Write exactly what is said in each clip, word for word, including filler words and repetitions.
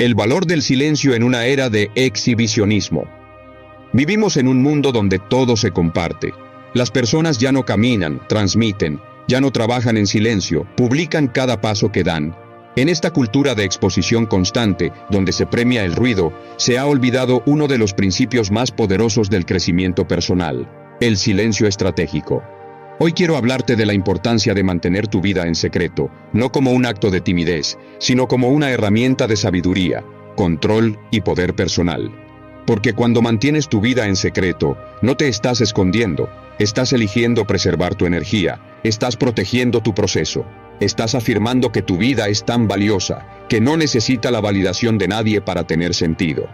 El valor del silencio en una era de exhibicionismo. Vivimos en un mundo donde todo se comparte. Las personas ya no caminan, transmiten, ya no trabajan en silencio, publican cada paso que dan. En esta cultura de exposición constante, donde se premia el ruido, se ha olvidado uno de los principios más poderosos del crecimiento personal: el silencio estratégico. Hoy quiero hablarte de la importancia de mantener tu vida en secreto, no como un acto de timidez, sino como una herramienta de sabiduría, control y poder personal. Porque cuando mantienes tu vida en secreto, no te estás escondiendo, estás eligiendo preservar tu energía, estás protegiendo tu proceso, estás afirmando que tu vida es tan valiosa, que no necesita la validación de nadie para tener sentido.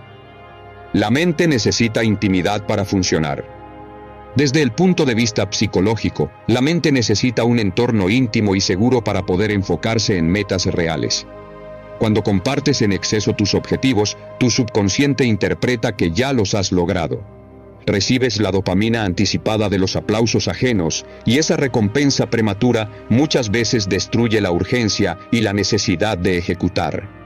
La mente necesita intimidad para funcionar. Desde el punto de vista psicológico, la mente necesita un entorno íntimo y seguro para poder enfocarse en metas reales. Cuando compartes en exceso tus objetivos, tu subconsciente interpreta que ya los has logrado. Recibes la dopamina anticipada de los aplausos ajenos, y esa recompensa prematura muchas veces destruye la urgencia y la necesidad de ejecutar.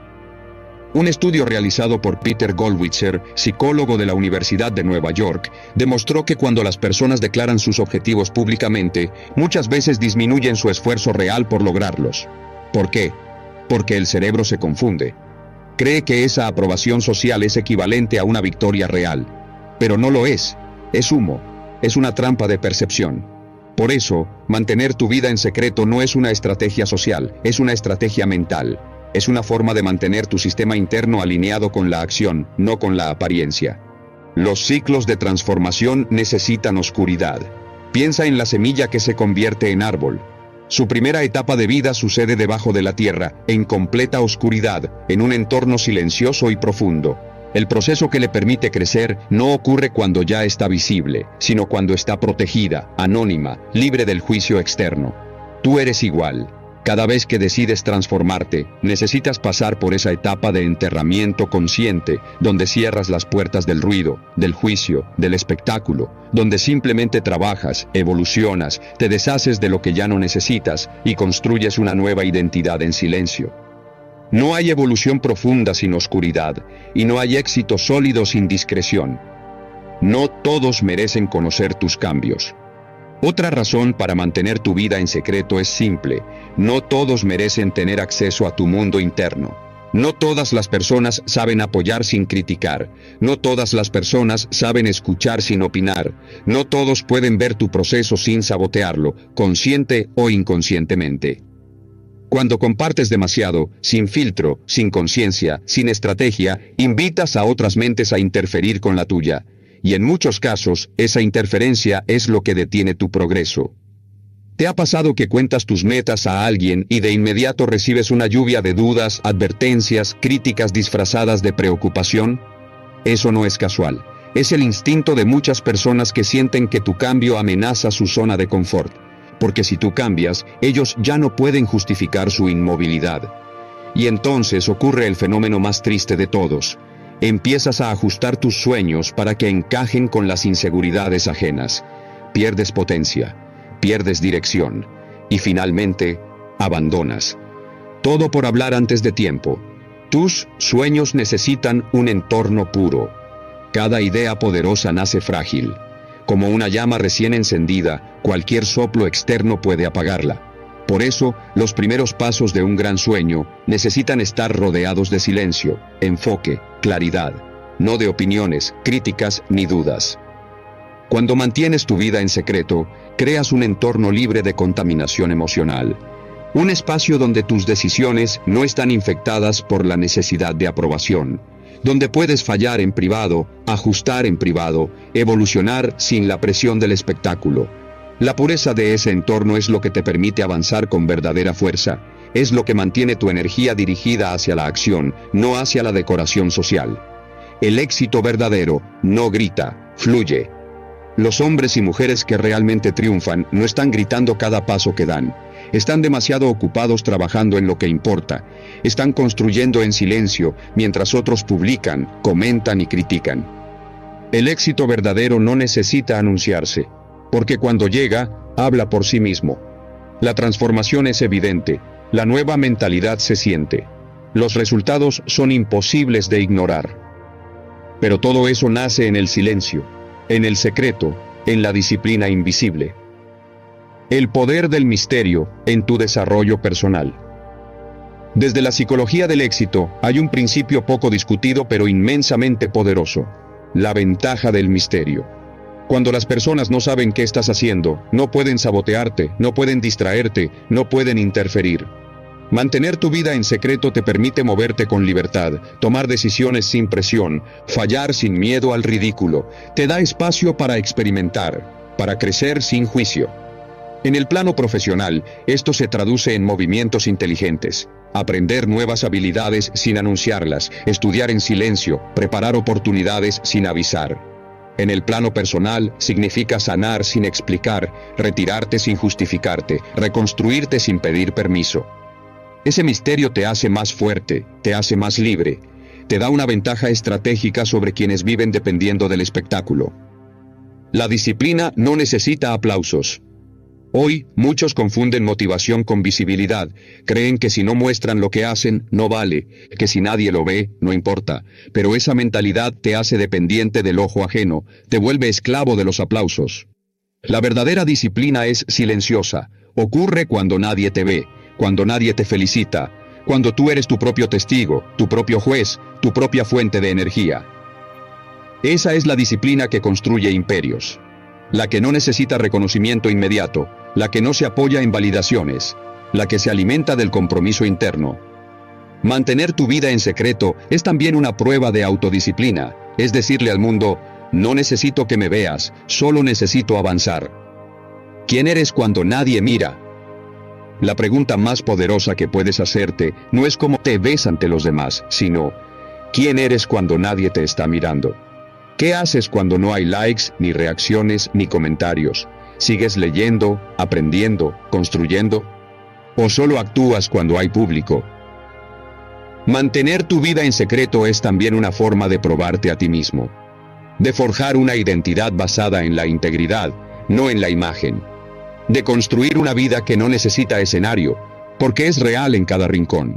Un estudio realizado por Peter Goldwitzer, psicólogo de la Universidad de Nueva York, demostró que cuando las personas declaran sus objetivos públicamente, muchas veces disminuyen su esfuerzo real por lograrlos. ¿Por qué? Porque el cerebro se confunde. Cree que esa aprobación social es equivalente a una victoria real. Pero no lo es. Es humo. Es una trampa de percepción. Por eso, mantener tu vida en secreto no es una estrategia social, es una estrategia mental. Es una forma de mantener tu sistema interno alineado con la acción, no con la apariencia. Los ciclos de transformación necesitan oscuridad. Piensa en la semilla que se convierte en árbol. Su primera etapa de vida sucede debajo de la tierra, en completa oscuridad, en un entorno silencioso y profundo. El proceso que le permite crecer no ocurre cuando ya está visible, sino cuando está protegida, anónima, libre del juicio externo. Tú eres igual. Cada vez que decides transformarte, necesitas pasar por esa etapa de enterramiento consciente, donde cierras las puertas del ruido, del juicio, del espectáculo, donde simplemente trabajas, evolucionas, te deshaces de lo que ya no necesitas y construyes una nueva identidad en silencio. No hay evolución profunda sin oscuridad, y no hay éxito sólido sin discreción. No todos merecen conocer tus cambios. Otra razón para mantener tu vida en secreto es simple: no todos merecen tener acceso a tu mundo interno. No todas las personas saben apoyar sin criticar. No todas las personas saben escuchar sin opinar. No todos pueden ver tu proceso sin sabotearlo, consciente o inconscientemente. Cuando compartes demasiado, sin filtro, sin conciencia, sin estrategia, invitas a otras mentes a interferir con la tuya. Y en muchos casos, esa interferencia es lo que detiene tu progreso. ¿Te ha pasado que cuentas tus metas a alguien y de inmediato recibes una lluvia de dudas, advertencias, críticas disfrazadas de preocupación? Eso no es casual. Es el instinto de muchas personas que sienten que tu cambio amenaza su zona de confort. Porque si tú cambias, ellos ya no pueden justificar su inmovilidad. Y entonces ocurre el fenómeno más triste de todos. Empiezas a ajustar tus sueños para que encajen con las inseguridades ajenas. Pierdes potencia, pierdes dirección y finalmente abandonas. Todo por hablar antes de tiempo. Tus sueños necesitan un entorno puro. Cada idea poderosa nace frágil. Como una llama recién encendida, cualquier soplo externo puede apagarla. Por eso, los primeros pasos de un gran sueño necesitan estar rodeados de silencio, enfoque, claridad, no de opiniones, críticas ni dudas. Cuando mantienes tu vida en secreto, creas un entorno libre de contaminación emocional. Un espacio donde tus decisiones no están infectadas por la necesidad de aprobación, donde puedes fallar en privado, ajustar en privado, evolucionar sin la presión del espectáculo. La pureza de ese entorno es lo que te permite avanzar con verdadera fuerza, es lo que mantiene tu energía dirigida hacia la acción, no hacia la decoración social. El éxito verdadero no grita, fluye. Los hombres y mujeres que realmente triunfan no están gritando cada paso que dan. Están demasiado ocupados trabajando en lo que importa. Están construyendo en silencio, mientras otros publican, comentan y critican. El éxito verdadero no necesita anunciarse, porque cuando llega, habla por sí mismo. La transformación es evidente, la nueva mentalidad se siente. Los resultados son imposibles de ignorar. Pero todo eso nace en el silencio, en el secreto, en la disciplina invisible. El poder del misterio en tu desarrollo personal. Desde la psicología del éxito hay un principio poco discutido pero inmensamente poderoso: la ventaja del misterio. Cuando las personas no saben qué estás haciendo, no pueden sabotearte, no pueden distraerte, no pueden interferir. Mantener tu vida en secreto te permite moverte con libertad, tomar decisiones sin presión, fallar sin miedo al ridículo. Te da espacio para experimentar, para crecer sin juicio. En el plano profesional, esto se traduce en movimientos inteligentes. Aprender nuevas habilidades sin anunciarlas, estudiar en silencio, preparar oportunidades sin avisar. En el plano personal, significa sanar sin explicar, retirarte sin justificarte, reconstruirte sin pedir permiso. Ese misterio te hace más fuerte, te hace más libre, te da una ventaja estratégica sobre quienes viven dependiendo del espectáculo. La disciplina no necesita aplausos. Hoy, muchos confunden motivación con visibilidad. Creen que si no muestran lo que hacen, no vale, que si nadie lo ve, no importa. Pero esa mentalidad te hace dependiente del ojo ajeno, te vuelve esclavo de los aplausos. La verdadera disciplina es silenciosa. Ocurre cuando nadie te ve, cuando nadie te felicita, cuando tú eres tu propio testigo, tu propio juez, tu propia fuente de energía. Esa es la disciplina que construye imperios. La que no necesita reconocimiento inmediato, la que no se apoya en validaciones, la que se alimenta del compromiso interno. Mantener tu vida en secreto es también una prueba de autodisciplina, es decirle al mundo: no necesito que me veas, solo necesito avanzar. ¿Quién eres cuando nadie mira? La pregunta más poderosa que puedes hacerte no es cómo te ves ante los demás, sino ¿quién eres cuando nadie te está mirando? ¿Qué haces cuando no hay likes, ni reacciones, ni comentarios? ¿Sigues leyendo, aprendiendo, construyendo? ¿O solo actúas cuando hay público? Mantener tu vida en secreto es también una forma de probarte a ti mismo, de forjar una identidad basada en la integridad, no en la imagen, de construir una vida que no necesita escenario, porque es real en cada rincón.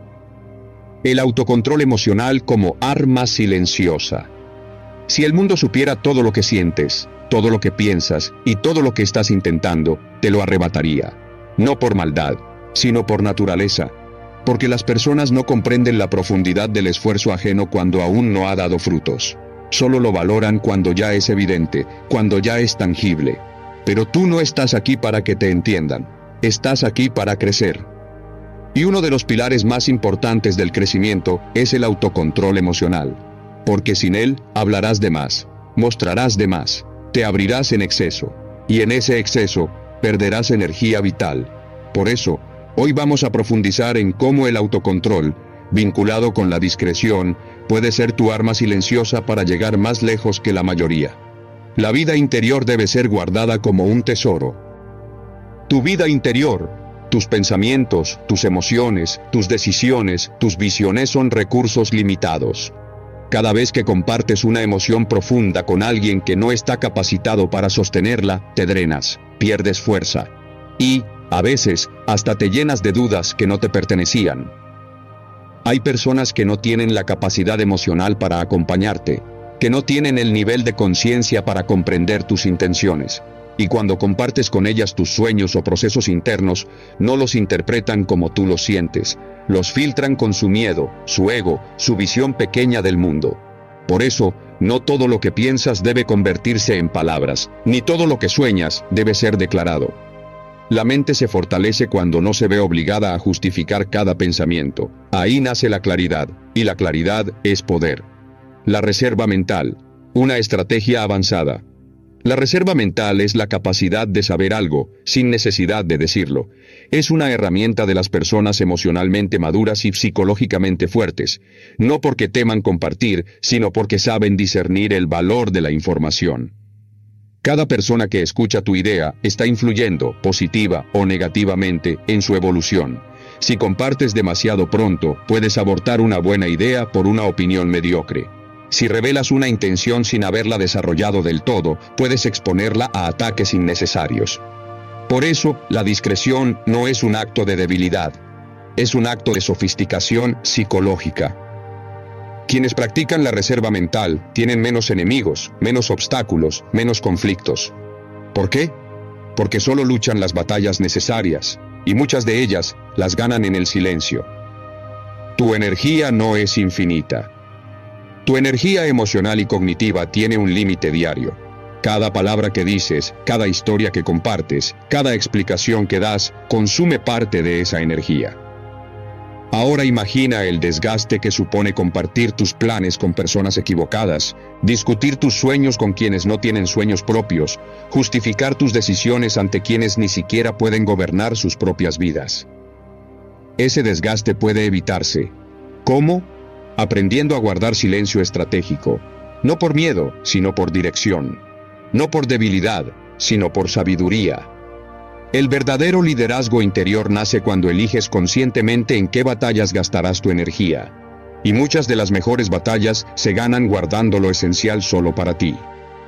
El autocontrol emocional como arma silenciosa. Si el mundo supiera todo lo que sientes, todo lo que piensas y todo lo que estás intentando, te lo arrebataría. No por maldad, sino por naturaleza. Porque las personas no comprenden la profundidad del esfuerzo ajeno cuando aún no ha dado frutos. Solo lo valoran cuando ya es evidente, cuando ya es tangible. Pero tú no estás aquí para que te entiendan. Estás aquí para crecer. Y uno de los pilares más importantes del crecimiento es el autocontrol emocional. Porque sin él, hablarás de más, mostrarás de más, te abrirás en exceso, y en ese exceso, perderás energía vital. Por eso, hoy vamos a profundizar en cómo el autocontrol, vinculado con la discreción, puede ser tu arma silenciosa para llegar más lejos que la mayoría. La vida interior debe ser guardada como un tesoro. Tu vida interior, tus pensamientos, tus emociones, tus decisiones, tus visiones son recursos limitados. Cada vez que compartes una emoción profunda con alguien que no está capacitado para sostenerla, te drenas, pierdes fuerza. Y, a veces, hasta te llenas de dudas que no te pertenecían. Hay personas que no tienen la capacidad emocional para acompañarte, que no tienen el nivel de conciencia para comprender tus intenciones. Y cuando compartes con ellas tus sueños o procesos internos, no los interpretan como tú los sientes. Los filtran con su miedo, su ego, su visión pequeña del mundo. Por eso, no todo lo que piensas debe convertirse en palabras, ni todo lo que sueñas debe ser declarado. La mente se fortalece cuando no se ve obligada a justificar cada pensamiento. Ahí nace la claridad, y la claridad es poder. La reserva mental, una estrategia avanzada. La reserva mental es la capacidad de saber algo, sin necesidad de decirlo. Es una herramienta de las personas emocionalmente maduras y psicológicamente fuertes, no porque teman compartir, sino porque saben discernir el valor de la información. Cada persona que escucha tu idea está influyendo, positiva o negativamente, en su evolución. Si compartes demasiado pronto, puedes abortar una buena idea por una opinión mediocre. Si revelas una intención sin haberla desarrollado del todo, puedes exponerla a ataques innecesarios. Por eso, la discreción no es un acto de debilidad. Es un acto de sofisticación psicológica. Quienes practican la reserva mental tienen menos enemigos, menos obstáculos, menos conflictos. ¿Por qué? Porque solo luchan las batallas necesarias, y muchas de ellas las ganan en el silencio. Tu energía no es infinita. Tu energía emocional y cognitiva tiene un límite diario. Cada palabra que dices, cada historia que compartes, cada explicación que das, consume parte de esa energía. Ahora imagina el desgaste que supone compartir tus planes con personas equivocadas, discutir tus sueños con quienes no tienen sueños propios, justificar tus decisiones ante quienes ni siquiera pueden gobernar sus propias vidas. Ese desgaste puede evitarse. ¿Cómo? Aprendiendo a guardar silencio estratégico, no por miedo, sino por dirección, no por debilidad, sino por sabiduría. El verdadero liderazgo interior nace cuando eliges conscientemente en qué batallas gastarás tu energía. Y muchas de las mejores batallas se ganan guardando lo esencial solo para ti.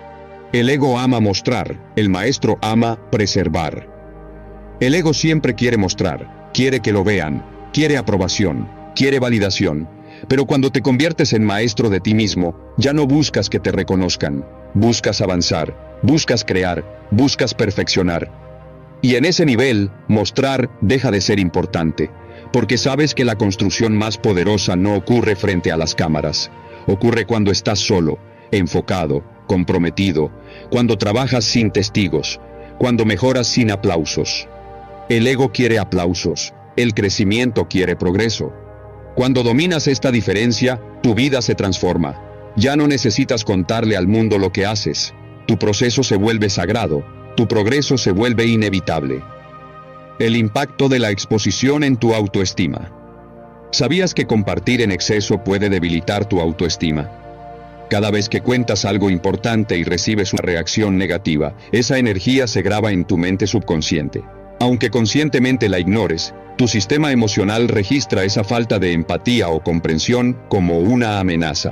El ego ama mostrar, el maestro ama preservar. El ego siempre quiere mostrar, quiere que lo vean, quiere aprobación, quiere validación. Pero cuando te conviertes en maestro de ti mismo, ya no buscas que te reconozcan, buscas avanzar, buscas crear, buscas perfeccionar. Y en ese nivel, mostrar deja de ser importante, porque sabes que la construcción más poderosa no ocurre frente a las cámaras, ocurre cuando estás solo, enfocado, comprometido, cuando trabajas sin testigos, cuando mejoras sin aplausos. El ego quiere aplausos, el crecimiento quiere progreso. Cuando dominas esta diferencia, tu vida se transforma. Ya no necesitas contarle al mundo lo que haces, tu proceso se vuelve sagrado. Tu progreso se vuelve inevitable. El impacto de la exposición en tu autoestima. ¿Sabías que compartir en exceso puede debilitar tu autoestima? Cada vez que cuentas algo importante y recibes una reacción negativa, esa energía se graba en tu mente subconsciente. Aunque conscientemente la ignores, tu sistema emocional registra esa falta de empatía o comprensión como una amenaza.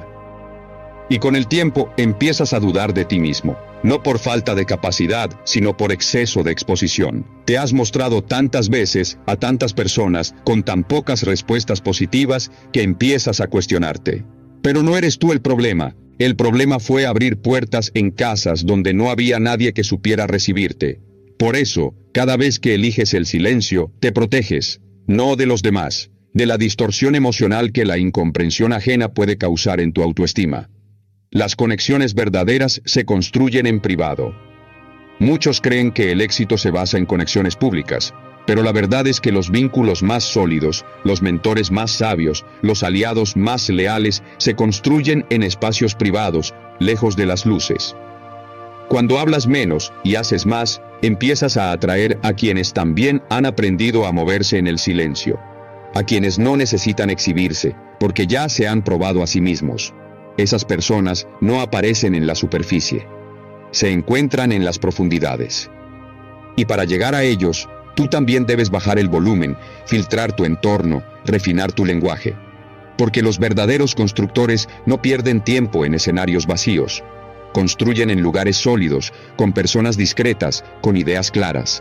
Y con el tiempo empiezas a dudar de ti mismo. No por falta de capacidad, sino por exceso de exposición. Te has mostrado tantas veces a tantas personas con tan pocas respuestas positivas que empiezas a cuestionarte. Pero no eres tú el problema. El problema fue abrir puertas en casas donde no había nadie que supiera recibirte. Por eso, cada vez que eliges el silencio, te proteges, no de los demás, de la distorsión emocional que la incomprensión ajena puede causar en tu autoestima. Las conexiones verdaderas se construyen en privado. Muchos creen que el éxito se basa en conexiones públicas, pero la verdad es que los vínculos más sólidos, los mentores más sabios, los aliados más leales se construyen en espacios privados, lejos de las luces. Cuando hablas menos y haces más, empiezas a atraer a quienes también han aprendido a moverse en el silencio, a quienes no necesitan exhibirse, porque ya se han probado a sí mismos. Esas personas no aparecen en la superficie, se encuentran en las profundidades. Y para llegar a ellos, tú también debes bajar el volumen, filtrar tu entorno, refinar tu lenguaje. Porque los verdaderos constructores no pierden tiempo en escenarios vacíos. Construyen en lugares sólidos, con personas discretas, con ideas claras.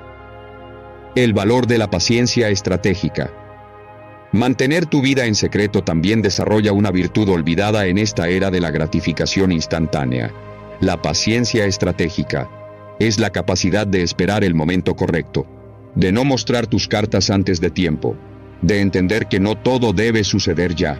El valor de la paciencia estratégica. Mantener tu vida en secreto también desarrolla una virtud olvidada en esta era de la gratificación instantánea. La paciencia estratégica es la capacidad de esperar el momento correcto, de no mostrar tus cartas antes de tiempo, de entender que no todo debe suceder ya.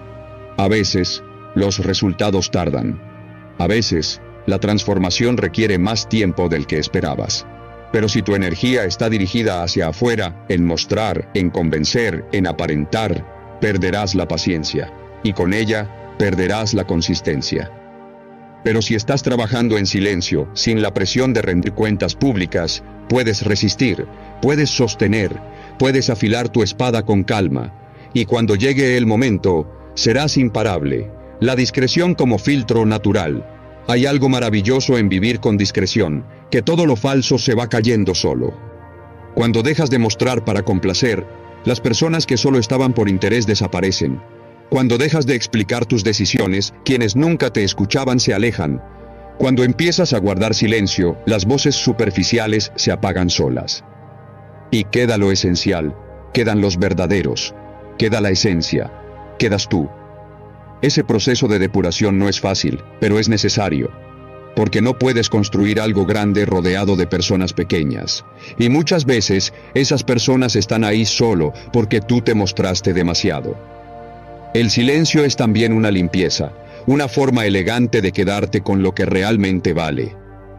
A veces, los resultados tardan. A veces, la transformación requiere más tiempo del que esperabas. Pero si tu energía está dirigida hacia afuera, en mostrar, en convencer, en aparentar, perderás la paciencia, y con ella, perderás la consistencia. Pero si estás trabajando en silencio, sin la presión de rendir cuentas públicas, puedes resistir, puedes sostener, puedes afilar tu espada con calma, y cuando llegue el momento, serás imparable. La discreción como filtro natural. Hay algo maravilloso en vivir con discreción, que todo lo falso se va cayendo solo. Cuando dejas de mostrar para complacer, las personas que solo estaban por interés desaparecen. Cuando dejas de explicar tus decisiones, quienes nunca te escuchaban se alejan. Cuando empiezas a guardar silencio, las voces superficiales se apagan solas. Y queda lo esencial, Quedan los verdaderos. Queda la esencia. Quedas tú. Ese proceso de depuración no es fácil, pero es necesario. Porque no puedes construir algo grande rodeado de personas pequeñas. Y muchas veces, esas personas están ahí solo porque tú te mostraste demasiado. El silencio es también una limpieza, una forma elegante de quedarte con lo que realmente vale.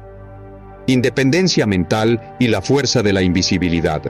Independencia mental y la fuerza de la invisibilidad.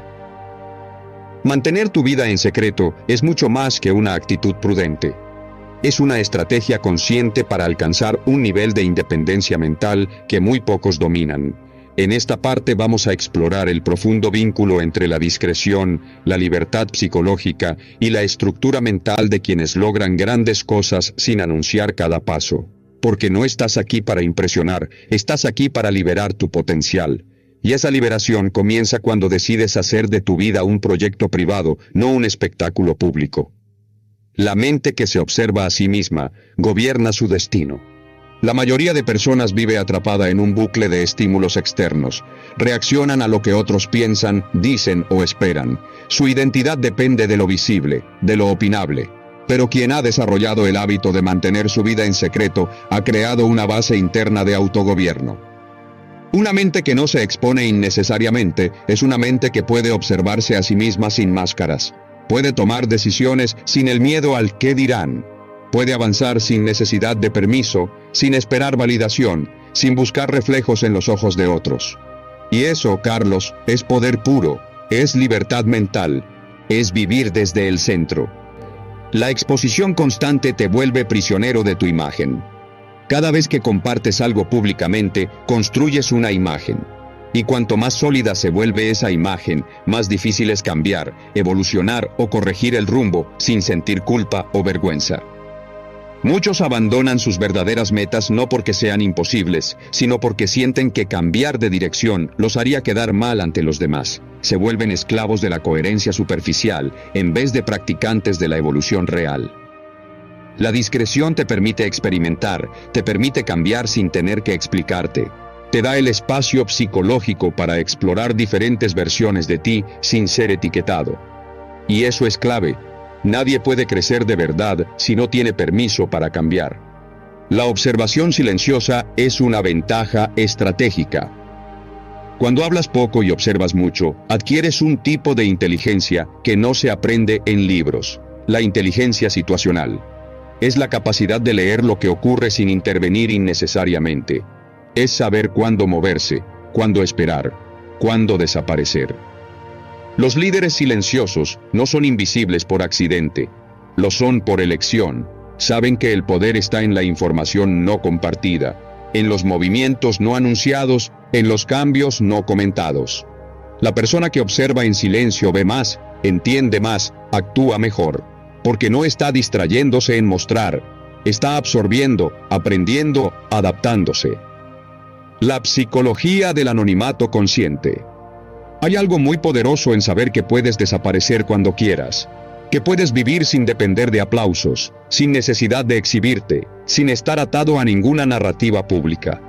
Mantener tu vida en secreto es mucho más que una actitud prudente. Es una estrategia consciente para alcanzar un nivel de independencia mental que muy pocos dominan. En esta parte vamos a explorar el profundo vínculo entre la discreción, la libertad psicológica y la estructura mental de quienes logran grandes cosas sin anunciar cada paso. Porque no estás aquí para impresionar, estás aquí para liberar tu potencial. Y esa liberación comienza cuando decides hacer de tu vida un proyecto privado, no un espectáculo público. La mente que se observa a sí misma gobierna su destino. La mayoría de personas vive atrapada en un bucle de estímulos externos. Reaccionan a lo que otros piensan, dicen o esperan. Su identidad depende de lo visible, de lo opinable. Pero quien ha desarrollado el hábito de mantener su vida en secreto ha creado una base interna de autogobierno. Una mente que no se expone innecesariamente es una mente que puede observarse a sí misma sin máscaras. Puede tomar decisiones sin el miedo al qué dirán. Puede avanzar sin necesidad de permiso, sin esperar validación, sin buscar reflejos en los ojos de otros. Y eso, Carlos, es poder puro, es libertad mental, es vivir desde el centro. La exposición constante te vuelve prisionero de tu imagen. Cada vez que compartes algo públicamente, construyes una imagen. Y cuanto más sólida se vuelve esa imagen, más difícil es cambiar, evolucionar o corregir el rumbo sin sentir culpa o vergüenza. Muchos abandonan sus verdaderas metas no porque sean imposibles, sino porque sienten que cambiar de dirección los haría quedar mal ante los demás. Se vuelven esclavos de la coherencia superficial en vez de practicantes de la evolución real. La discreción te permite experimentar, te permite cambiar sin tener que explicarte. Te da el espacio psicológico para explorar diferentes versiones de ti sin ser etiquetado. Y eso es clave. Nadie puede crecer de verdad si no tiene permiso para cambiar. La observación silenciosa es una ventaja estratégica. Cuando hablas poco y observas mucho, adquieres un tipo de inteligencia que no se aprende en libros, la inteligencia situacional. Es la capacidad de leer lo que ocurre sin intervenir innecesariamente. Es saber cuándo moverse, cuándo esperar, cuándo desaparecer. Los líderes silenciosos no son invisibles por accidente, lo son por elección. Saben que el poder está en la información no compartida, en los movimientos no anunciados, en los cambios no comentados. La persona que observa en silencio ve más, entiende más, actúa mejor, porque no está distrayéndose en mostrar, está absorbiendo, aprendiendo, adaptándose. La psicología del anonimato consciente. Hay algo muy poderoso en saber que puedes desaparecer cuando quieras, que puedes vivir sin depender de aplausos, sin necesidad de exhibirte, sin estar atado a ninguna narrativa pública.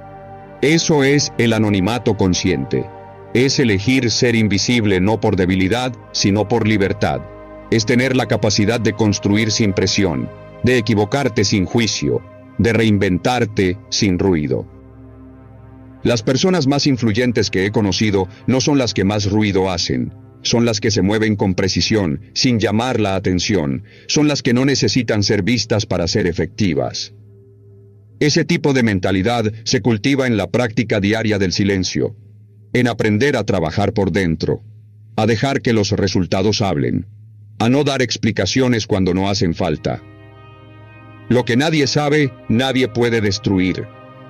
Eso es el anonimato consciente. Es elegir ser invisible no por debilidad, sino por libertad. Es tener la capacidad de construir sin presión, de equivocarte sin juicio, de reinventarte sin ruido. Las personas más influyentes que he conocido no son las que más ruido hacen, son las que se mueven con precisión, sin llamar la atención, son las que no necesitan ser vistas para ser efectivas. Ese tipo de mentalidad se cultiva en la práctica diaria del silencio, en aprender a trabajar por dentro, a dejar que los resultados hablen, a no dar explicaciones cuando no hacen falta. Lo que nadie sabe, nadie puede destruir.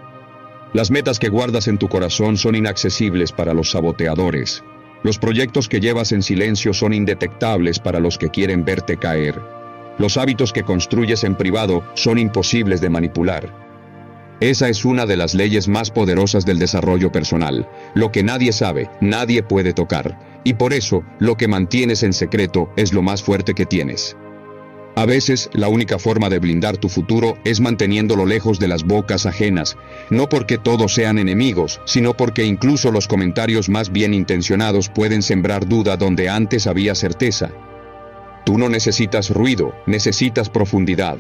Las metas que guardas en tu corazón son inaccesibles para los saboteadores. Los proyectos que llevas en silencio son indetectables para los que quieren verte caer. Los hábitos que construyes en privado son imposibles de manipular. Esa es una de las leyes más poderosas del desarrollo personal. Lo que nadie sabe, nadie puede tocar. Y por eso, lo que mantienes en secreto es lo más fuerte que tienes. A veces, la única forma de blindar tu futuro es manteniéndolo lejos de las bocas ajenas, no porque todos sean enemigos, sino porque incluso los comentarios más bien intencionados pueden sembrar duda donde antes había certeza. Tú no necesitas ruido, necesitas profundidad.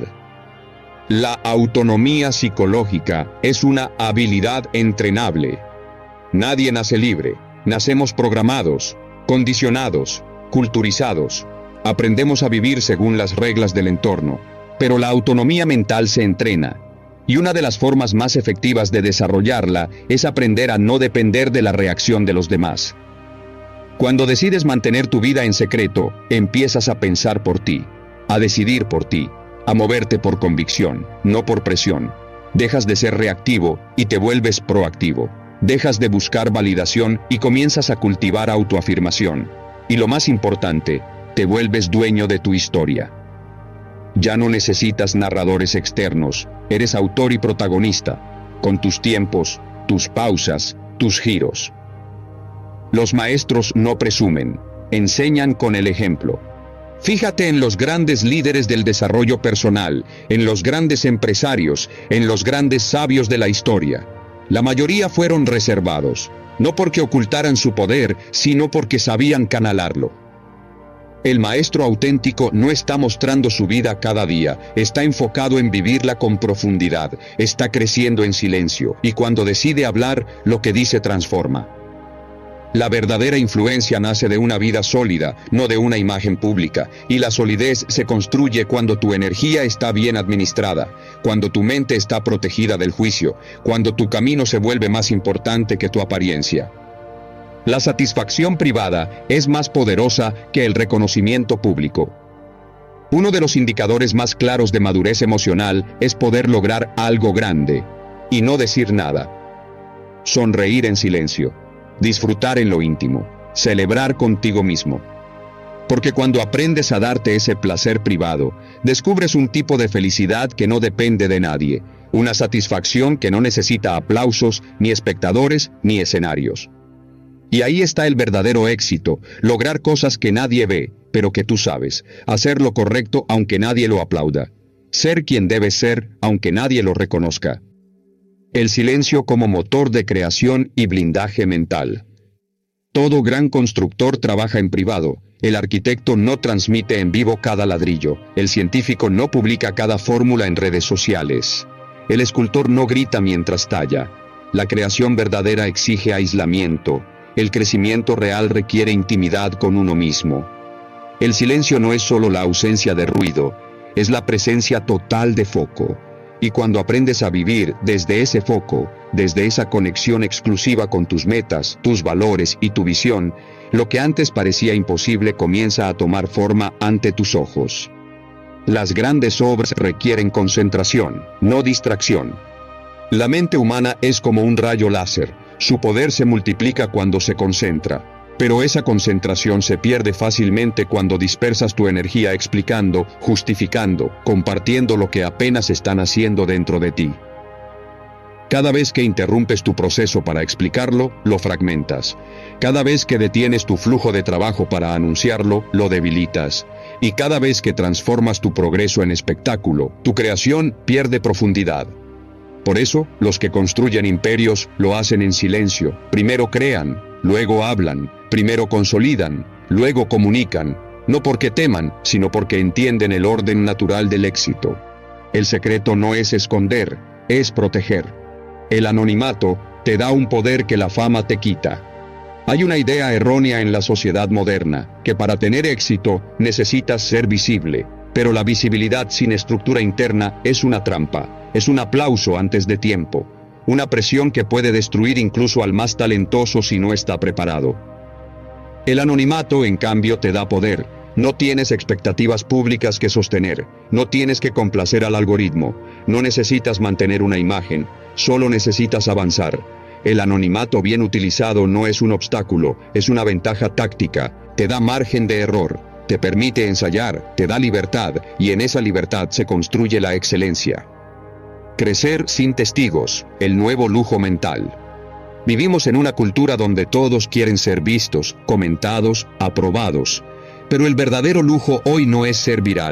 La autonomía psicológica es una habilidad entrenable. Nadie nace libre, nacemos programados, condicionados, culturizados. Aprendemos a vivir según las reglas del entorno, pero la autonomía mental se entrena, y una de las formas más efectivas de desarrollarla es aprender a no depender de la reacción de los demás. Cuando decides mantener tu vida en secreto, empiezas a pensar por ti, a decidir por ti, a moverte por convicción, no por presión. Dejas de ser reactivo y te vuelves proactivo. Dejas de buscar validación y comienzas a cultivar autoafirmación. Y lo más importante, te vuelves dueño de tu historia. Ya no necesitas narradores externos, eres autor y protagonista, con tus tiempos, tus pausas, tus giros. Los maestros no presumen, enseñan con el ejemplo. Fíjate en los grandes líderes del desarrollo personal, en los grandes empresarios, en los grandes sabios de la historia. La mayoría fueron reservados, no porque ocultaran su poder, sino porque sabían canalarlo. El maestro auténtico no está mostrando su vida cada día, está enfocado en vivirla con profundidad, está creciendo en silencio, y cuando decide hablar, lo que dice transforma. La verdadera influencia nace de una vida sólida, no de una imagen pública, y la solidez se construye cuando tu energía está bien administrada, cuando tu mente está protegida del juicio, cuando tu camino se vuelve más importante que tu apariencia. La satisfacción privada es más poderosa que el reconocimiento público. Uno de los indicadores más claros de madurez emocional es poder lograr algo grande y no decir nada. Sonreír en silencio, disfrutar en lo íntimo, celebrar contigo mismo. Porque cuando aprendes a darte ese placer privado, descubres un tipo de felicidad que no depende de nadie, una satisfacción que no necesita aplausos, ni espectadores, ni escenarios. Y ahí está el verdadero éxito, lograr cosas que nadie ve, pero que tú sabes, hacer lo correcto aunque nadie lo aplauda, ser quien debes ser aunque nadie lo reconozca. El silencio como motor de creación y blindaje mental. Todo gran constructor trabaja en privado, el arquitecto no transmite en vivo cada ladrillo, el científico no publica cada fórmula en redes sociales, el escultor no grita mientras talla, la creación verdadera exige aislamiento. El crecimiento real requiere intimidad con uno mismo. El silencio no es solo la ausencia de ruido, es la presencia total de foco. Y cuando aprendes a vivir desde ese foco, desde esa conexión exclusiva con tus metas, tus valores y tu visión, lo que antes parecía imposible comienza a tomar forma ante tus ojos. Las grandes obras requieren concentración, no distracción. La mente humana es como un rayo láser. Su poder se multiplica cuando se concentra, pero esa concentración se pierde fácilmente cuando dispersas tu energía explicando, justificando, compartiendo lo que apenas están haciendo dentro de ti. Cada vez que interrumpes tu proceso para explicarlo, lo fragmentas. Cada vez que detienes tu flujo de trabajo para anunciarlo, lo debilitas. Y cada vez que transformas tu progreso en espectáculo, tu creación pierde profundidad. Por eso, los que construyen imperios lo hacen en silencio. Primero crean, luego hablan, primero consolidan, luego comunican, no porque teman, sino porque entienden el orden natural del éxito. El secreto no es esconder, es proteger. El anonimato te da un poder que la fama te quita. Hay una idea errónea en la sociedad moderna, que para tener éxito necesitas ser visible, pero la visibilidad sin estructura interna es una trampa. Es un aplauso antes de tiempo, una presión que puede destruir incluso al más talentoso si no está preparado. El anonimato, en cambio, te da poder. No tienes expectativas públicas que sostener, no tienes que complacer al algoritmo, no necesitas mantener una imagen, solo necesitas avanzar. El anonimato bien utilizado no es un obstáculo, es una ventaja táctica, te da margen de error, te permite ensayar, te da libertad, y en esa libertad se construye la excelencia. Crecer sin testigos, el nuevo lujo mental. Vivimos en una cultura donde todos quieren ser vistos, comentados, aprobados. Pero el verdadero lujo hoy no es ser viral.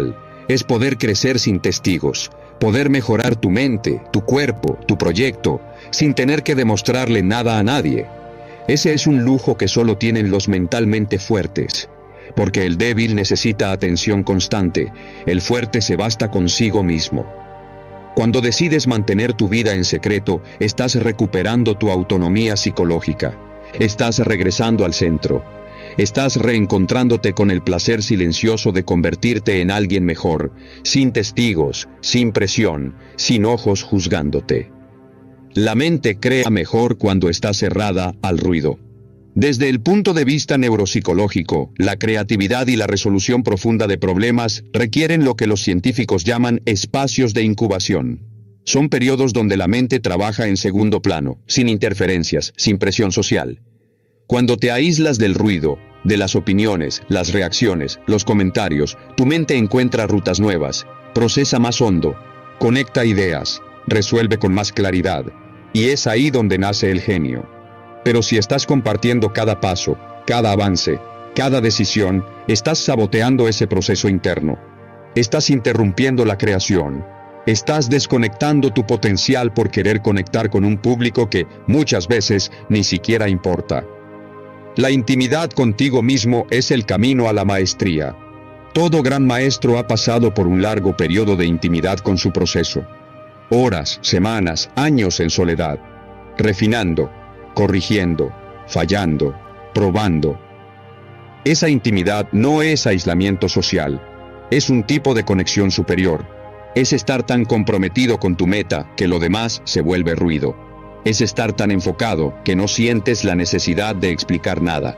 Es poder crecer sin testigos, poder mejorar tu mente, tu cuerpo, tu proyecto, sin tener que demostrarle nada a nadie. Ese es un lujo que solo tienen los mentalmente fuertes, porque el débil necesita atención constante, el fuerte se basta consigo mismo. Cuando decides mantener tu vida en secreto, estás recuperando tu autonomía psicológica, estás regresando al centro, estás reencontrándote con el placer silencioso de convertirte en alguien mejor, sin testigos, sin presión, sin ojos juzgándote. La mente crea mejor cuando está cerrada al ruido. Desde el punto de vista neuropsicológico, la creatividad y la resolución profunda de problemas requieren lo que los científicos llaman espacios de incubación. Son periodos donde la mente trabaja en segundo plano, sin interferencias, sin presión social. Cuando te aíslas del ruido, de las opiniones, las reacciones, los comentarios, tu mente encuentra rutas nuevas, procesa más hondo, conecta ideas, resuelve con más claridad. Y es ahí donde nace el genio. Pero si estás compartiendo cada paso, cada avance, cada decisión, estás saboteando ese proceso interno. Estás interrumpiendo la creación. Estás desconectando tu potencial por querer conectar con un público que, muchas veces, ni siquiera importa. La intimidad contigo mismo es el camino a la maestría. Todo gran maestro ha pasado por un largo periodo de intimidad con su proceso. Horas, semanas, años en soledad, refinando, corrigiendo, fallando, probando. Esa intimidad no es aislamiento social, es un tipo de conexión superior. Es estar tan comprometido con tu meta que lo demás se vuelve ruido. Es estar tan enfocado que no sientes la necesidad de explicar nada.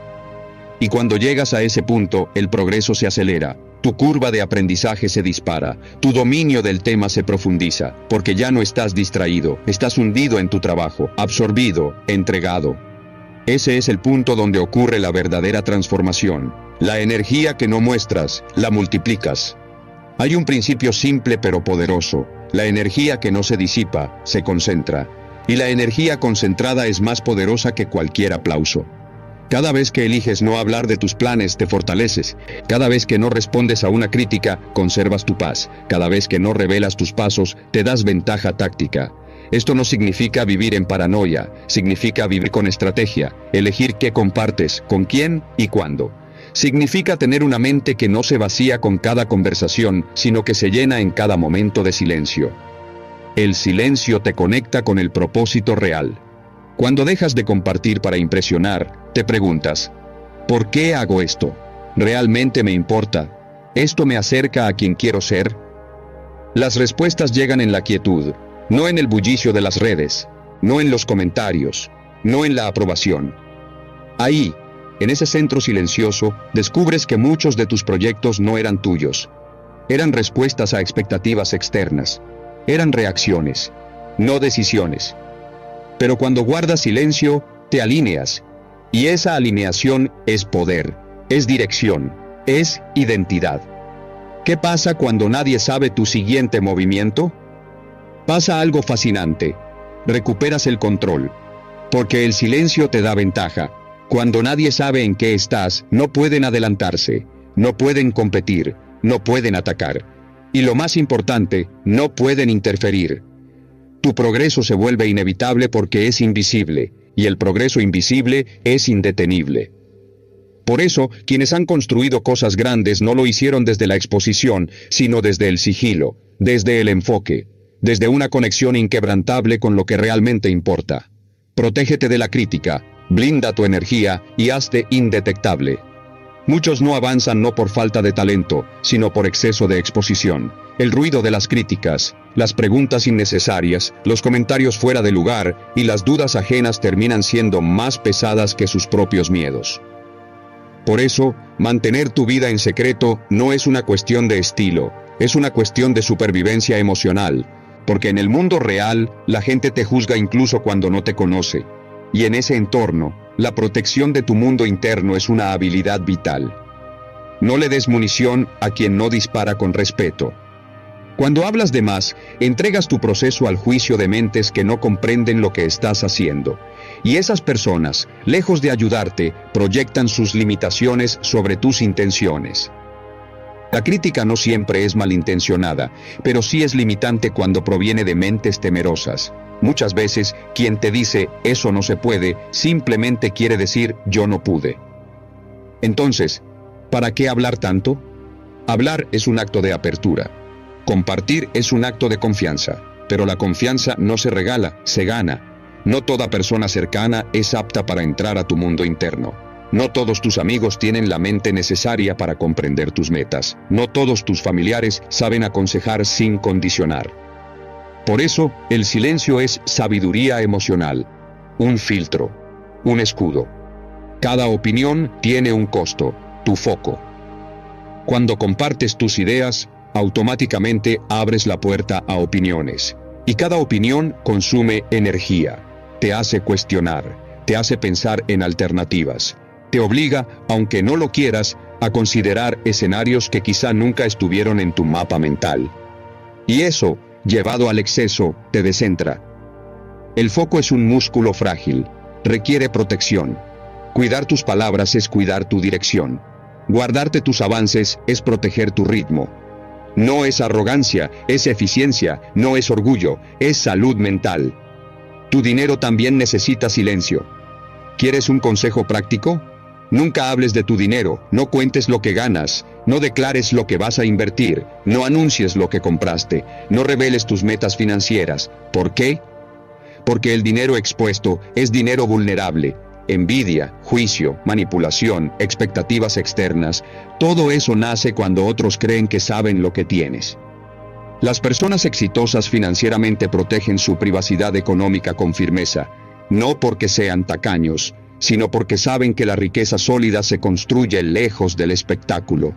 Y cuando llegas a ese punto, el progreso se acelera. Tu curva de aprendizaje se dispara, tu dominio del tema se profundiza, porque ya no estás distraído, estás hundido en tu trabajo, absorbido, entregado. Ese es el punto donde ocurre la verdadera transformación. La energía que no muestras, la multiplicas. Hay un principio simple pero poderoso. La energía que no se disipa, se concentra. Y la energía concentrada es más poderosa que cualquier aplauso. Cada vez que eliges no hablar de tus planes, te fortaleces. Cada vez que no respondes a una crítica, conservas tu paz. Cada vez que no revelas tus pasos, te das ventaja táctica. Esto no significa vivir en paranoia, significa vivir con estrategia, elegir qué compartes, con quién y cuándo. Significa tener una mente que no se vacía con cada conversación, sino que se llena en cada momento de silencio. El silencio te conecta con el propósito real. Cuando dejas de compartir para impresionar, te preguntas, ¿por qué hago esto? ¿Realmente me importa? ¿Esto me acerca a quien quiero ser? Las respuestas llegan en la quietud, no en el bullicio de las redes, no en los comentarios, no en la aprobación. Ahí, en ese centro silencioso, descubres que muchos de tus proyectos no eran tuyos. Eran respuestas a expectativas externas. Eran reacciones, no decisiones. Pero cuando guardas silencio, te alineas. Y esa alineación es poder, es dirección, es identidad. ¿Qué pasa cuando nadie sabe tu siguiente movimiento? Pasa algo fascinante. Recuperas el control. Porque el silencio te da ventaja. Cuando nadie sabe en qué estás, no pueden adelantarse, no pueden competir, no pueden atacar. Y lo más importante, no pueden interferir. Tu progreso se vuelve inevitable porque es invisible, y el progreso invisible es indetenible. Por eso, quienes han construido cosas grandes no lo hicieron desde la exposición, sino desde el sigilo, desde el enfoque, desde una conexión inquebrantable con lo que realmente importa. Protégete de la crítica, blinda tu energía y hazte indetectable. Muchos no avanzan no por falta de talento, sino por exceso de exposición. El ruido de las críticas, las preguntas innecesarias, los comentarios fuera de lugar y las dudas ajenas terminan siendo más pesadas que sus propios miedos. Por eso, mantener tu vida en secreto no es una cuestión de estilo, es una cuestión de supervivencia emocional, porque en el mundo real la gente te juzga incluso cuando no te conoce. Y en ese entorno, la protección de tu mundo interno es una habilidad vital. No le des munición a quien no dispara con respeto. Cuando hablas de más, entregas tu proceso al juicio de mentes que no comprenden lo que estás haciendo. Y esas personas, lejos de ayudarte, proyectan sus limitaciones sobre tus intenciones. La crítica no siempre es malintencionada, pero sí es limitante cuando proviene de mentes temerosas. Muchas veces, quien te dice, eso no se puede, simplemente quiere decir, yo no pude. Entonces, ¿para qué hablar tanto? Hablar es un acto de apertura. Compartir es un acto de confianza, pero la confianza no se regala, se gana. No toda persona cercana es apta para entrar a tu mundo interno. No todos tus amigos tienen la mente necesaria para comprender tus metas. No todos tus familiares saben aconsejar sin condicionar. Por eso, el silencio es sabiduría emocional, un filtro, un escudo. Cada opinión tiene un costo, tu foco. Cuando compartes tus ideas, automáticamente abres la puerta a opiniones. Y cada opinión consume energía, te hace cuestionar, te hace pensar en alternativas. Te obliga, aunque no lo quieras, a considerar escenarios que quizá nunca estuvieron en tu mapa mental. Y eso, llevado al exceso, te descentra. El foco es un músculo frágil, requiere protección. Cuidar tus palabras es cuidar tu dirección. Guardarte tus avances es proteger tu ritmo. No es arrogancia, es eficiencia, no es orgullo, es salud mental. Tu dinero también necesita silencio. ¿Quieres un consejo práctico? Nunca hables de tu dinero, no cuentes lo que ganas, no declares lo que vas a invertir, no anuncies lo que compraste, no reveles tus metas financieras. ¿Por qué? Porque el dinero expuesto es dinero vulnerable. Envidia, juicio, manipulación, expectativas externas, todo eso nace cuando otros creen que saben lo que tienes. Las personas exitosas financieramente protegen su privacidad económica con firmeza, no porque sean tacaños, sino porque saben que la riqueza sólida se construye lejos del espectáculo.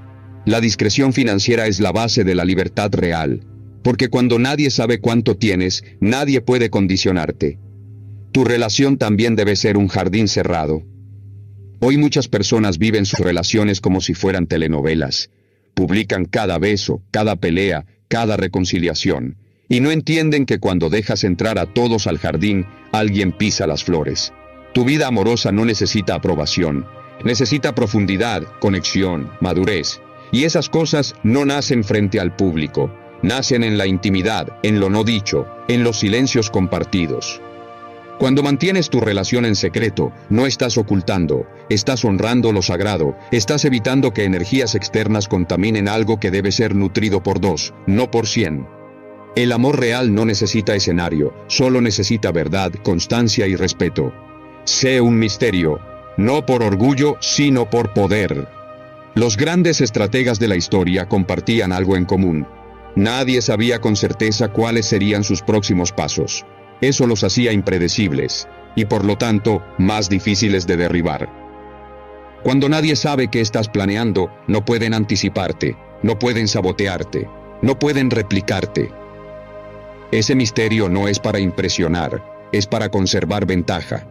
La discreción financiera es la base de la libertad real, porque cuando nadie sabe cuánto tienes, nadie puede condicionarte. Tu relación también debe ser un jardín cerrado. Hoy muchas personas viven sus relaciones como si fueran telenovelas. Publican cada beso, cada pelea, cada reconciliación, y no entienden que cuando dejas entrar a todos al jardín, alguien pisa las flores. Tu vida amorosa no necesita aprobación, necesita profundidad, conexión, madurez. Y esas cosas no nacen frente al público, nacen en la intimidad, en lo no dicho, en los silencios compartidos. Cuando mantienes tu relación en secreto, no estás ocultando, estás honrando lo sagrado, estás evitando que energías externas contaminen algo que debe ser nutrido por dos, no por cien. El amor real no necesita escenario, solo necesita verdad, constancia y respeto. Sé un misterio, no por orgullo, sino por poder. Los grandes estrategas de la historia compartían algo en común. Nadie sabía con certeza cuáles serían sus próximos pasos. Eso los hacía impredecibles, y por lo tanto, más difíciles de derribar. Cuando nadie sabe qué estás planeando, no pueden anticiparte, no pueden sabotearte, no pueden replicarte. Ese misterio no es para impresionar, es para conservar ventaja.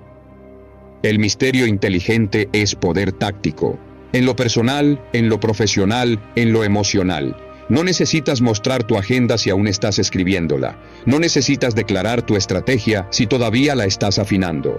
El misterio inteligente es poder táctico, en lo personal, en lo profesional, en lo emocional. No necesitas mostrar tu agenda si aún estás escribiéndola. No necesitas declarar tu estrategia si todavía la estás afinando.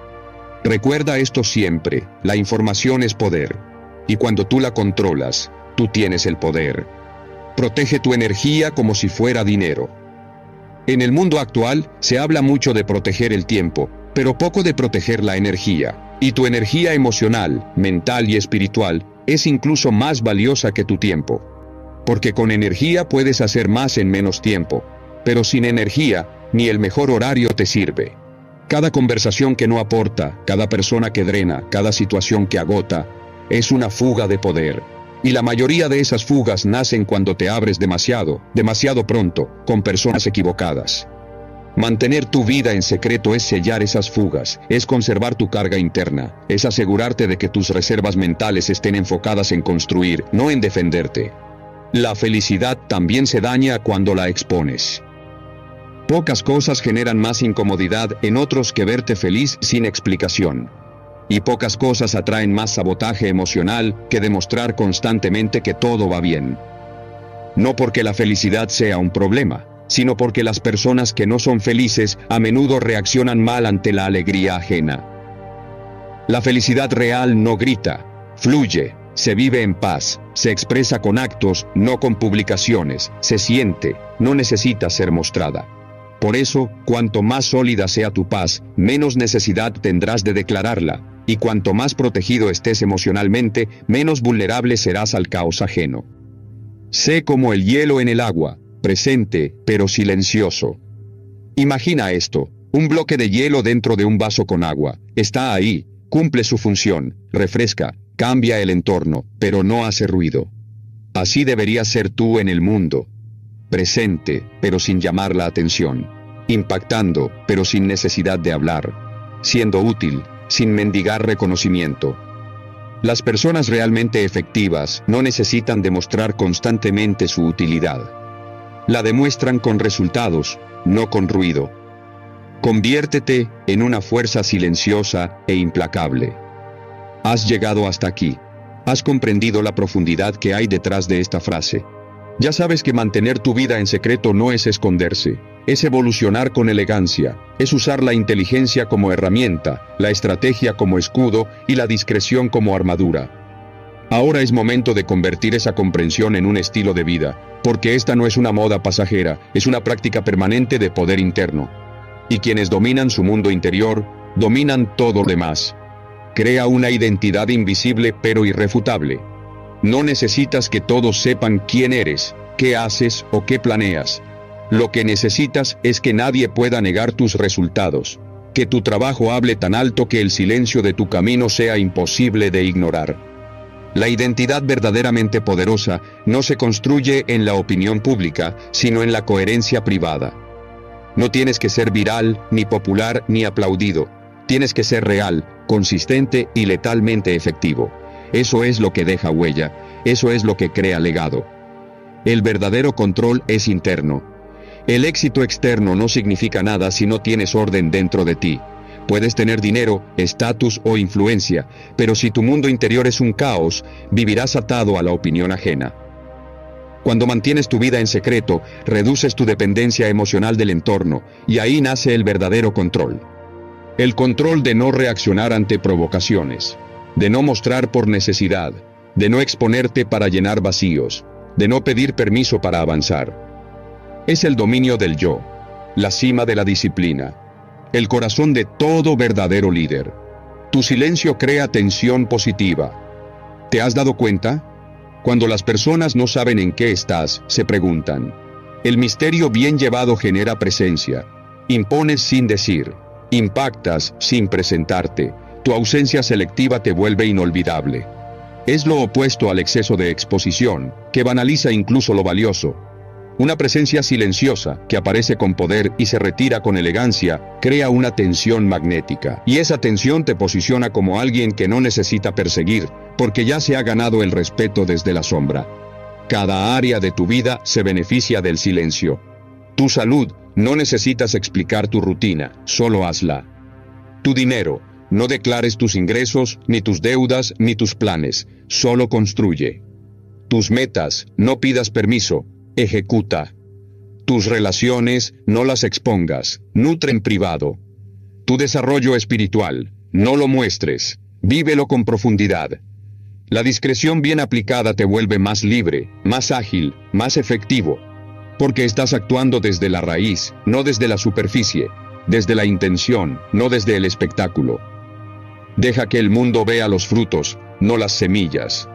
Recuerda esto siempre, la información es poder. Y cuando tú la controlas, tú tienes el poder. Protege tu energía como si fuera dinero. En el mundo actual, se habla mucho de proteger el tiempo, pero poco de proteger la energía. Y tu energía emocional, mental y espiritual es incluso más valiosa que tu tiempo. Porque con energía puedes hacer más en menos tiempo, pero sin energía, ni el mejor horario te sirve. Cada conversación que no aporta, cada persona que drena, cada situación que agota, es una fuga de poder. Y la mayoría de esas fugas nacen cuando te abres demasiado, demasiado pronto, con personas equivocadas. Mantener tu vida en secreto es sellar esas fugas, es conservar tu carga interna, es asegurarte de que tus reservas mentales estén enfocadas en construir, no en defenderte. La felicidad también se daña cuando la expones. Pocas cosas generan más incomodidad en otros que verte feliz sin explicación. Y pocas cosas atraen más sabotaje emocional que demostrar constantemente que todo va bien. No porque la felicidad sea un problema, sino porque las personas que no son felices a menudo reaccionan mal ante la alegría ajena. La felicidad real no grita, fluye, Se vive en paz, se expresa con actos, no con publicaciones, se siente, no necesita ser mostrada. Por eso, cuanto más sólida sea tu paz, menos necesidad tendrás de declararla, y cuanto más protegido estés emocionalmente, menos vulnerable serás al caos ajeno. Sé como el hielo en el agua, presente, pero silencioso. Imagina esto, un bloque de hielo dentro de un vaso con agua, está ahí, cumple su función, refresca, cambia el entorno, pero no hace ruido. Así deberías ser tú en el mundo. Presente, pero sin llamar la atención. Impactando, pero sin necesidad de hablar. Siendo útil, sin mendigar reconocimiento. Las personas realmente efectivas no necesitan demostrar constantemente su utilidad. La demuestran con resultados, no con ruido. Conviértete en una fuerza silenciosa e implacable. Has llegado hasta aquí. Has comprendido la profundidad que hay detrás de esta frase. Ya sabes que mantener tu vida en secreto no es esconderse, es evolucionar con elegancia, es usar la inteligencia como herramienta, la estrategia como escudo y la discreción como armadura. Ahora es momento de convertir esa comprensión en un estilo de vida, porque esta no es una moda pasajera, es una práctica permanente de poder interno. Y quienes dominan su mundo interior, dominan todo lo demás. Crea una identidad invisible pero irrefutable. No necesitas que todos sepan quién eres, qué haces o qué planeas. Lo que necesitas es que nadie pueda negar tus resultados, que tu trabajo hable tan alto que el silencio de tu camino sea imposible de ignorar. La identidad verdaderamente poderosa no se construye en la opinión pública, sino en la coherencia privada. No tienes que ser viral, ni popular, ni aplaudido. Tienes que ser real, consistente y letalmente efectivo. Eso es lo que deja huella, eso es lo que crea legado. El verdadero control es interno. El éxito externo no significa nada si no tienes orden dentro de ti. Puedes tener dinero, estatus o influencia, pero si tu mundo interior es un caos, vivirás atado a la opinión ajena. Cuando mantienes tu vida en secreto, reduces tu dependencia emocional del entorno, y ahí nace el verdadero control. El control de no reaccionar ante provocaciones, de no mostrar por necesidad, de no exponerte para llenar vacíos, de no pedir permiso para avanzar. Es el dominio del yo, la cima de la disciplina, el corazón de todo verdadero líder. Tu silencio crea tensión positiva. ¿Te has dado cuenta? Cuando las personas no saben en qué estás, se preguntan. El misterio bien llevado genera presencia. Impones sin decir, impactas sin presentarte. Tu ausencia selectiva te vuelve inolvidable. Es lo opuesto al exceso de exposición, que banaliza incluso lo valioso. Una presencia silenciosa, que aparece con poder y se retira con elegancia, crea una tensión magnética. Y esa tensión te posiciona como alguien que no necesita perseguir, porque ya se ha ganado el respeto desde la sombra. Cada área de tu vida se beneficia del silencio. Tu salud, no necesitas explicar tu rutina, solo hazla. Tu dinero, no declares tus ingresos, ni tus deudas, ni tus planes, solo construye. Tus metas, no pidas permiso, ejecuta. Tus relaciones, no las expongas, nutre en privado. Tu desarrollo espiritual, no lo muestres, vívelo con profundidad. La discreción bien aplicada te vuelve más libre, más ágil, más efectivo, porque estás actuando desde la raíz, no desde la superficie, desde la intención, no desde el espectáculo. Deja que el mundo vea los frutos, no las semillas.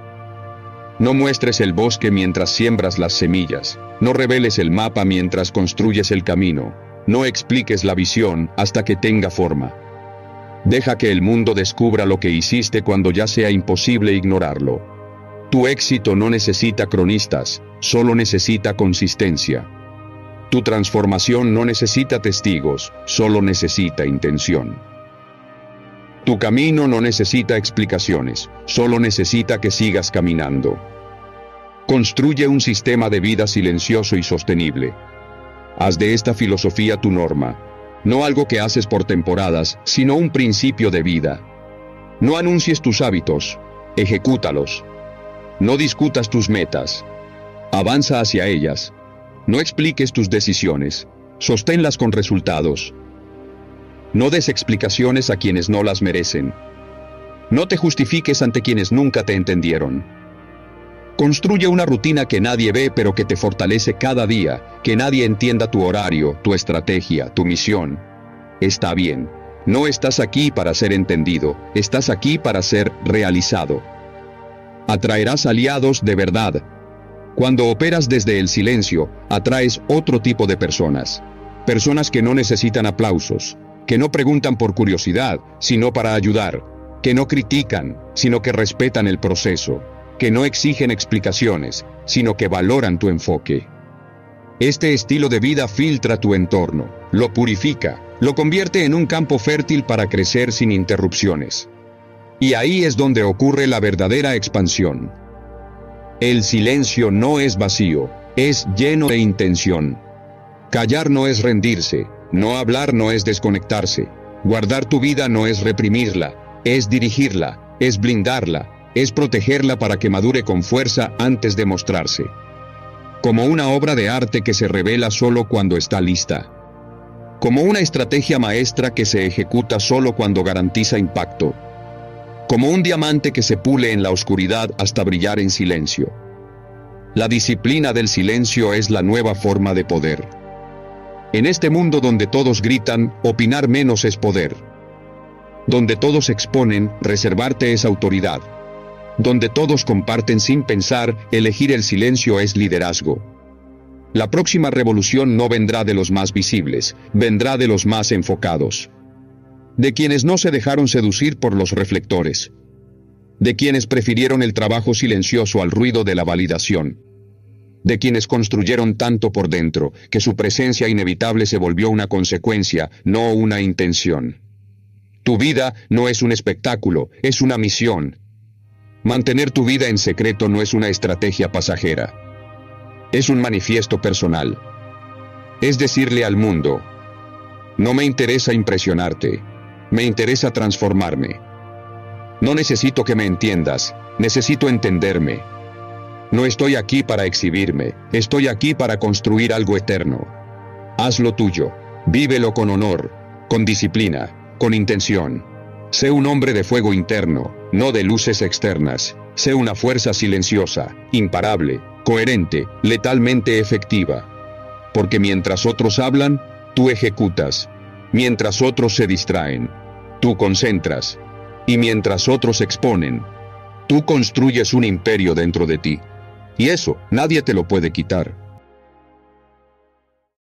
No muestres el bosque mientras siembras las semillas. No reveles el mapa mientras construyes el camino. No expliques la visión hasta que tenga forma. Deja que el mundo descubra lo que hiciste cuando ya sea imposible ignorarlo. Tu éxito no necesita cronistas, solo necesita consistencia. Tu transformación no necesita testigos, solo necesita intención. Tu camino no necesita explicaciones, solo necesita que sigas caminando. Construye un sistema de vida silencioso y sostenible. Haz de esta filosofía tu norma, no algo que haces por temporadas, sino un principio de vida. No anuncies tus hábitos, ejecútalos. No discutas tus metas, avanza hacia ellas. No expliques tus decisiones, sosténlas con resultados. No des explicaciones a quienes no las merecen. No te justifiques ante quienes nunca te entendieron. Construye una rutina que nadie ve pero que te fortalece cada día, que nadie entienda tu horario, tu estrategia, tu misión. Está bien, no estás aquí para ser entendido, estás aquí para ser realizado. Atraerás aliados de verdad. Cuando operas desde el silencio, atraes otro tipo de personas. Personas que no necesitan aplausos, que no preguntan por curiosidad, sino para ayudar, que no critican, sino que respetan el proceso, que no exigen explicaciones, sino que valoran tu enfoque. Este estilo de vida filtra tu entorno, lo purifica, lo convierte en un campo fértil para crecer sin interrupciones. Y ahí es donde ocurre la verdadera expansión. El silencio no es vacío, es lleno de intención. Callar no es rendirse, no hablar no es desconectarse, guardar tu vida no es reprimirla, es dirigirla, es blindarla, es protegerla para que madure con fuerza antes de mostrarse. Como una obra de arte que se revela solo cuando está lista. Como una estrategia maestra que se ejecuta solo cuando garantiza impacto. Como un diamante que se pule en la oscuridad hasta brillar en silencio. La disciplina del silencio es la nueva forma de poder. En este mundo donde todos gritan, opinar menos es poder. Donde todos exponen, reservarte es autoridad. Donde todos comparten sin pensar, elegir el silencio es liderazgo. La próxima revolución no vendrá de los más visibles, vendrá de los más enfocados. De quienes no se dejaron seducir por los reflectores. De quienes prefirieron el trabajo silencioso al ruido de la validación. De quienes construyeron tanto por dentro, que su presencia inevitable se volvió una consecuencia, no una intención. Tu vida no es un espectáculo, es una misión. Mantener tu vida en secreto no es una estrategia pasajera. Es un manifiesto personal. Es decirle al mundo, no me interesa impresionarte, me interesa transformarme. No necesito que me entiendas, necesito entenderme. No estoy aquí para exhibirme, estoy aquí para construir algo eterno. Haz lo tuyo, vívelo con honor, con disciplina, con intención. Sé un hombre de fuego interno, no de luces externas. Sé una fuerza silenciosa, imparable, coherente, letalmente efectiva. Porque mientras otros hablan, tú ejecutas. Mientras otros se distraen, tú concentras. Y mientras otros exponen, tú construyes un imperio dentro de ti. Y eso, nadie te lo puede quitar.